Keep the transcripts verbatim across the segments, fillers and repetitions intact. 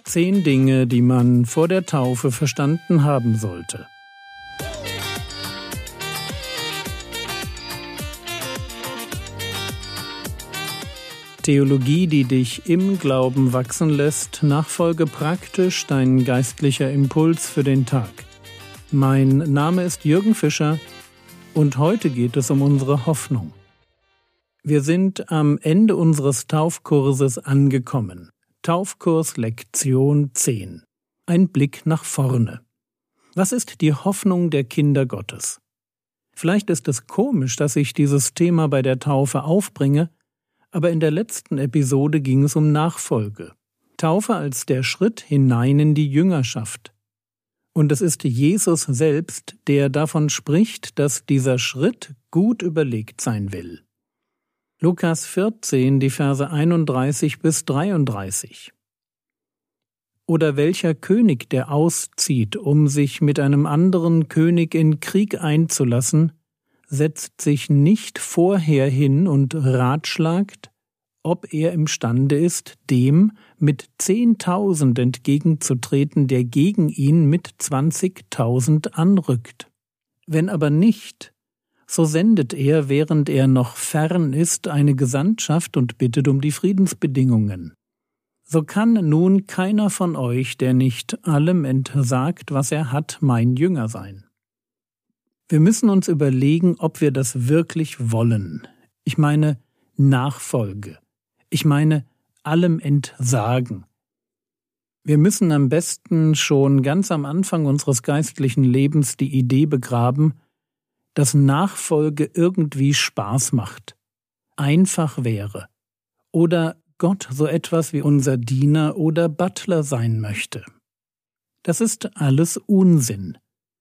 Zehn Dinge, die man vor der Taufe verstanden haben sollte. Theologie, die dich im Glauben wachsen lässt, Nachfolge praktisch, dein geistlicher Impuls für den Tag. Mein Name ist Jürgen Fischer und heute geht es um unsere Hoffnung. Wir sind am Ende unseres Taufkurses angekommen. Taufkurs Lektion zehn. Ein Blick nach vorne. Was ist die Hoffnung der Kinder Gottes? Vielleicht ist es komisch, dass ich dieses Thema bei der Taufe aufbringe, aber in der letzten Episode ging es um Nachfolge. Taufe als der Schritt hinein in die Jüngerschaft. Und es ist Jesus selbst, der davon spricht, dass dieser Schritt gut überlegt sein will. Lukas vierzehn, die Verse einunddreißig bis dreiunddreißig. Oder welcher König, der auszieht, um sich mit einem anderen König in Krieg einzulassen, setzt sich nicht vorher hin und ratschlagt, ob er imstande ist, dem mit zehntausend entgegenzutreten, der gegen ihn mit zwanzigtausend anrückt. Wenn aber nicht, so sendet er, während er noch fern ist, eine Gesandtschaft und bittet um die Friedensbedingungen. So kann nun keiner von euch, der nicht allem entsagt, was er hat, mein Jünger sein. Wir müssen uns überlegen, ob wir das wirklich wollen. Ich meine Nachfolge. Ich meine allem entsagen. Wir müssen am besten schon ganz am Anfang unseres geistlichen Lebens die Idee begraben, dass Nachfolge irgendwie Spaß macht, einfach wäre oder Gott so etwas wie unser Diener oder Butler sein möchte. Das ist alles Unsinn.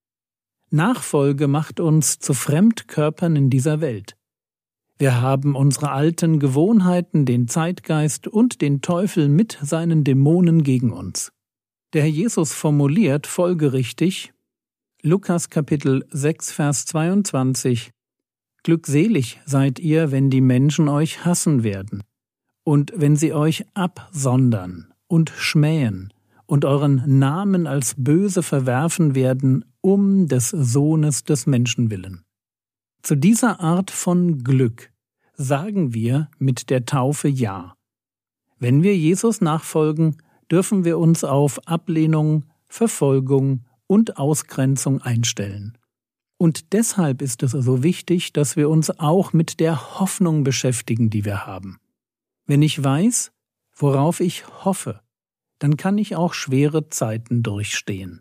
Nachfolge macht uns zu Fremdkörpern in dieser Welt. Wir haben unsere alten Gewohnheiten, den Zeitgeist und den Teufel mit seinen Dämonen gegen uns. Der Herr Jesus formuliert folgerichtig, Lukas Kapitel sechs, Vers zweiundzwanzig: Glückselig seid ihr, wenn die Menschen euch hassen werden und wenn sie euch absondern und schmähen und euren Namen als böse verwerfen werden, um des Sohnes des Menschen willen. Zu dieser Art von Glück sagen wir mit der Taufe Ja. Wenn wir Jesus nachfolgen, dürfen wir uns auf Ablehnung, Verfolgung und Ausgrenzung einstellen. Und deshalb ist es so wichtig, dass wir uns auch mit der Hoffnung beschäftigen, die wir haben. Wenn ich weiß, worauf ich hoffe, dann kann ich auch schwere Zeiten durchstehen.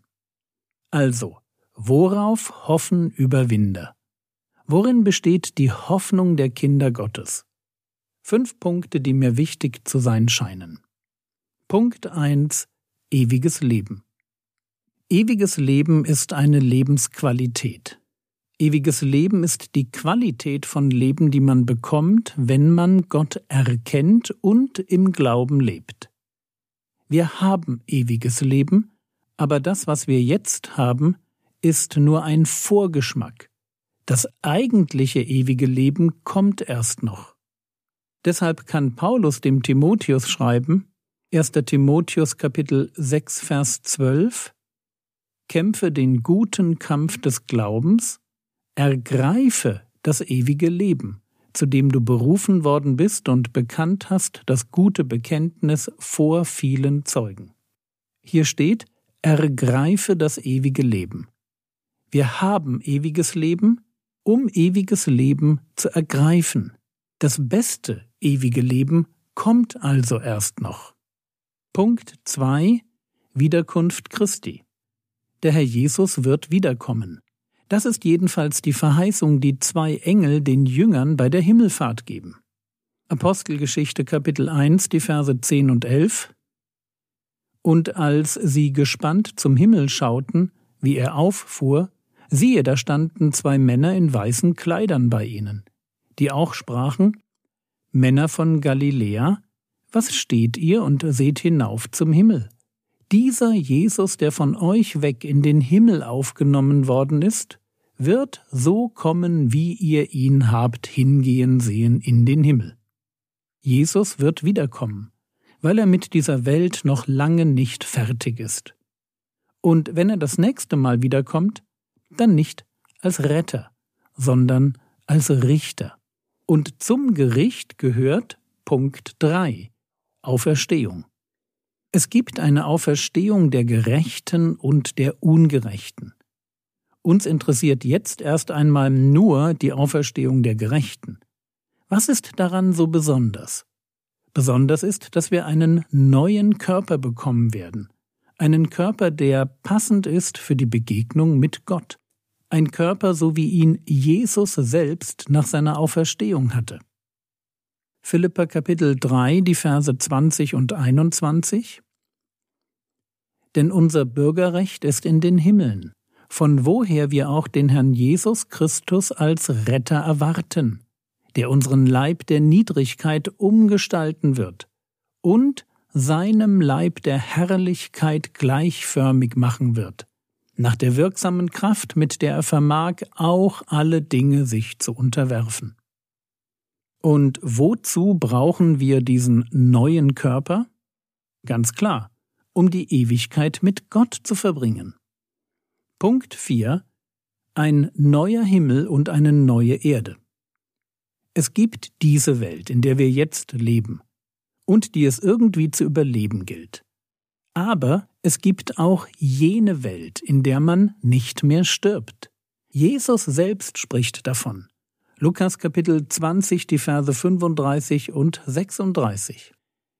Also, worauf hoffen Überwinder? Worin besteht die Hoffnung der Kinder Gottes? Fünf Punkte, die mir wichtig zu sein scheinen. Punkt eins: Ewiges Leben. Ewiges Leben ist eine Lebensqualität. Ewiges Leben ist die Qualität von Leben, die man bekommt, wenn man Gott erkennt und im Glauben lebt. Wir haben ewiges Leben, aber das, was wir jetzt haben, ist nur ein Vorgeschmack. Das eigentliche ewige Leben kommt erst noch. Deshalb kann Paulus dem Timotheus schreiben, erster Timotheus Kapitel sechs, Vers zwölf, Kämpfe den guten Kampf des Glaubens, ergreife das ewige Leben, zu dem du berufen worden bist und bekannt hast das gute Bekenntnis vor vielen Zeugen. Hier steht, ergreife das ewige Leben. Wir haben ewiges Leben, um ewiges Leben zu ergreifen. Das beste ewige Leben kommt also erst noch. Punkt zwei: Wiederkunft Christi. Der Herr Jesus wird wiederkommen. Das ist jedenfalls die Verheißung, die zwei Engel den Jüngern bei der Himmelfahrt geben. Apostelgeschichte Kapitel eins, die Verse zehn und elf. Und als sie gespannt zum Himmel schauten, wie er auffuhr, siehe, da standen zwei Männer in weißen Kleidern bei ihnen, die auch sprachen, Männer von Galiläa, was steht ihr und seht hinauf zum Himmel? Dieser Jesus, der von euch weg in den Himmel aufgenommen worden ist, wird so kommen, wie ihr ihn habt hingehen sehen in den Himmel. Jesus wird wiederkommen. weil er mit dieser Welt noch lange nicht fertig ist. Und wenn er das nächste Mal wiederkommt, dann nicht als Retter, sondern als Richter. Und zum Gericht gehört Punkt drei, Auferstehung. Es gibt eine Auferstehung der Gerechten und der Ungerechten. Uns interessiert jetzt erst einmal nur die Auferstehung der Gerechten. Was ist daran so besonders? Besonders ist, dass wir einen neuen Körper bekommen werden. Einen Körper, der passend ist für die Begegnung mit Gott. Ein Körper, so wie ihn Jesus selbst nach seiner Auferstehung hatte. Philipper Kapitel drei, die Verse zwanzig und einundzwanzig. Denn unser Bürgerrecht ist in den Himmeln, von woher wir auch den Herrn Jesus Christus als Retter erwarten, der unseren Leib der Niedrigkeit umgestalten wird und seinem Leib der Herrlichkeit gleichförmig machen wird, nach der wirksamen Kraft, mit der er vermag, auch alle Dinge sich zu unterwerfen. Und wozu brauchen wir diesen neuen Körper? Ganz klar, um die Ewigkeit mit Gott zu verbringen. Punkt vier. Ein neuer Himmel und eine neue Erde. Es gibt diese Welt, in der wir jetzt leben und die es irgendwie zu überleben gilt. Aber es gibt auch jene Welt, in der man nicht mehr stirbt. Jesus selbst spricht davon. Lukas Kapitel zwanzig, die Verse fünfunddreißig und sechsunddreißig.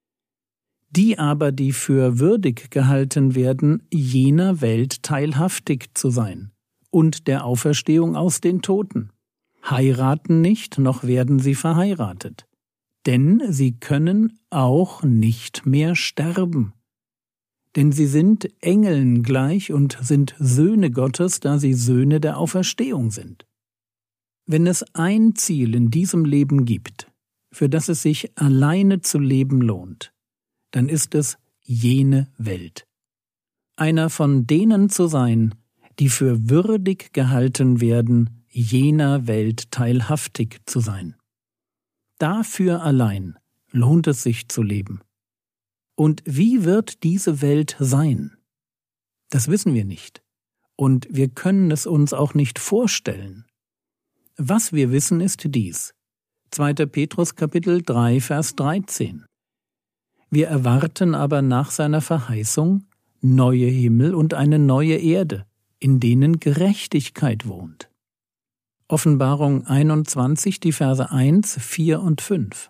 Die aber, die für würdig gehalten werden, jener Welt teilhaftig zu sein und der Auferstehung aus den Toten, heiraten nicht, noch werden sie verheiratet, denn sie können auch nicht mehr sterben. Denn sie sind Engeln gleich und sind Söhne Gottes, da sie Söhne der Auferstehung sind. Wenn es ein Ziel in diesem Leben gibt, für das es sich alleine zu leben lohnt, dann ist es jene Welt. Einer von denen zu sein, die für würdig gehalten werden, jener Welt teilhaftig zu sein. Dafür allein lohnt es sich zu leben. Und wie wird diese Welt sein? Das wissen wir nicht. Und wir können es uns auch nicht vorstellen. Was wir wissen, ist dies. zweiter Petrus Kapitel drei, Vers dreizehn. Wir erwarten aber nach seiner Verheißung neue Himmel und eine neue Erde, in denen Gerechtigkeit wohnt. Offenbarung einundzwanzig, die Verse eins, vier und fünf.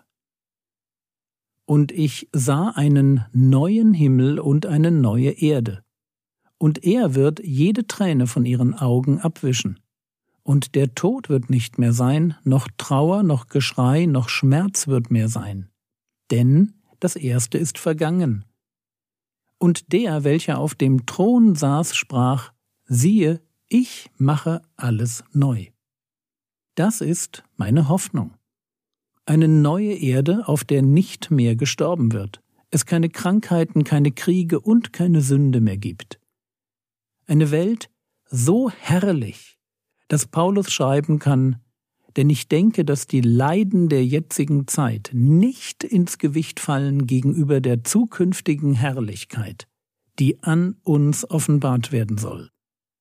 Und ich sah einen neuen Himmel und eine neue Erde, und er wird jede Träne von ihren Augen abwischen. Und der Tod wird nicht mehr sein, noch Trauer, noch Geschrei, noch Schmerz wird mehr sein. Denn das Erste ist vergangen. Und der, welcher auf dem Thron saß, sprach, siehe, ich mache alles neu. Das ist meine Hoffnung. Eine neue Erde, auf der nicht mehr gestorben wird, es keine Krankheiten, keine Kriege und keine Sünde mehr gibt. Eine Welt so herrlich, dass Paulus schreiben kann, denn ich denke, dass die Leiden der jetzigen Zeit nicht ins Gewicht fallen gegenüber der zukünftigen Herrlichkeit, die an uns offenbart werden soll.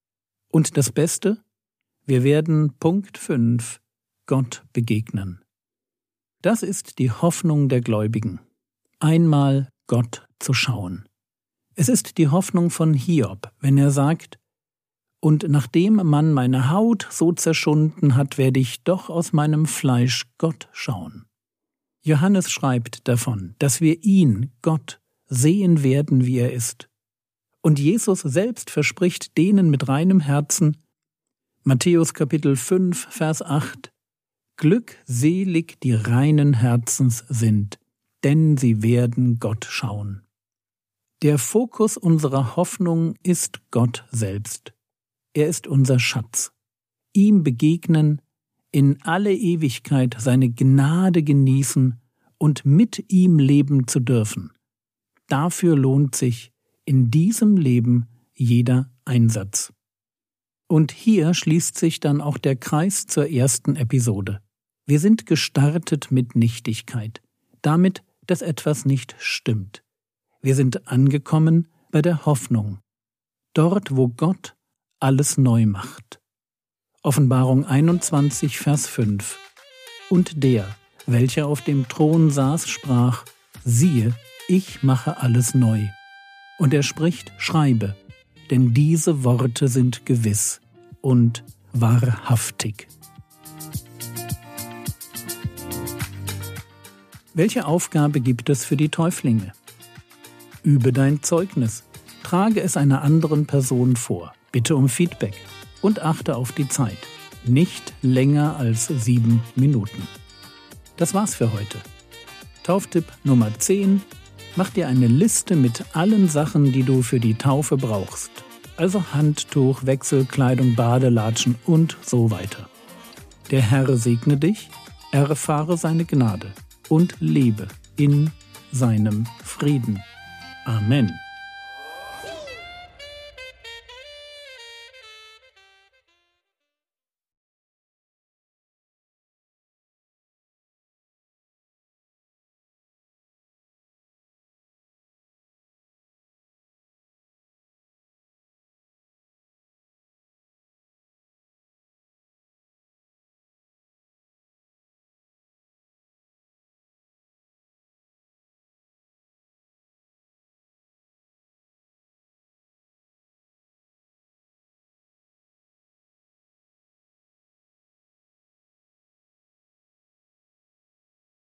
Und das Beste? Wir werden Punkt fünf Gott begegnen. Das ist die Hoffnung der Gläubigen, einmal Gott zu schauen. Es ist die Hoffnung von Hiob, wenn er sagt, und nachdem man meine Haut so zerschunden hat, werde ich doch aus meinem Fleisch Gott schauen. Johannes schreibt davon, dass wir ihn, Gott, sehen werden, wie er ist. Und Jesus selbst verspricht denen mit reinem Herzen, Matthäus Kapitel fünf, Vers acht, glückselig die reinen Herzens sind, denn sie werden Gott schauen. Der Fokus unserer Hoffnung ist Gott selbst. Er ist unser Schatz. Ihm begegnen, in alle Ewigkeit seine Gnade genießen und mit ihm leben zu dürfen. Dafür lohnt sich in diesem Leben jeder Einsatz. Und hier schließt sich dann auch der Kreis zur ersten Episode. Wir sind gestartet mit Nichtigkeit, damit, dass etwas nicht stimmt. Wir sind angekommen bei der Hoffnung, dort, wo Gott alles neu macht. Offenbarung einundzwanzig, Vers fünf. Und der, welcher auf dem Thron saß, sprach: Siehe, ich mache alles neu. Und er spricht: Schreibe, denn diese Worte sind gewiss und wahrhaftig. Welche Aufgabe gibt es für die Täuflinge? Übe dein Zeugnis, trage es einer anderen Person vor, bitte um Feedback und achte auf die Zeit. Nicht länger als sieben Minuten. Das war's für heute. Tauftipp Nummer zehn. Mach dir eine Liste mit allen Sachen, die du für die Taufe brauchst. Also Handtuch, Wechselkleidung, Badelatschen und so weiter. Der Herr segne dich, erfahre seine Gnade und lebe in seinem Frieden. Amen.